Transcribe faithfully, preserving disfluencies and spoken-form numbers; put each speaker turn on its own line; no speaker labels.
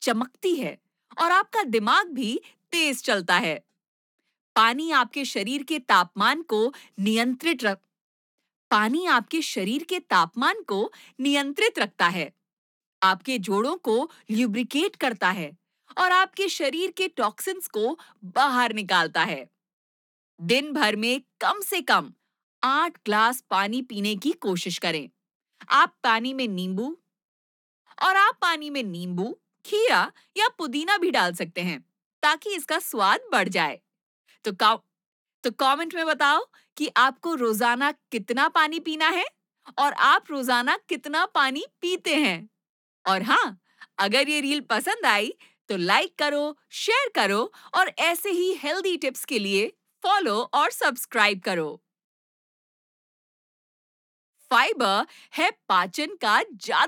चमकती है और आपका दिमाग भी तेज चलता है। पानी आपके शरीर के तापमान को नियंत्रित रख पानी आपके शरीर के तापमान को नियंत्रित रखता है, आपके जोड़ों को ल्यूब्रिकेट करता है और आपके शरीर के टॉक्सिन्स को बाहर निकालता है। दिन भर में कम से कम आठ ग्लास पानी पीने की कोशिश करें। आप पानी में नींबू और आप पानी में नींबू, खीरा या पुदीना भी डाल सकते हैं ताकि इसका स्वाद बढ़ जाए। तो का तो कमेंट में बताओ कि आपको रोजाना कितना पानी पीना है और आप रोजाना कितना पानी पीते हैं। और हाँ, अगर ये रील पसंद आई तो लाइक करो, शेयर करो और ऐसे ही हेल्दी टिप्स के लिए फॉलो और सब्सक्राइब करो। फाइबर है पाचन का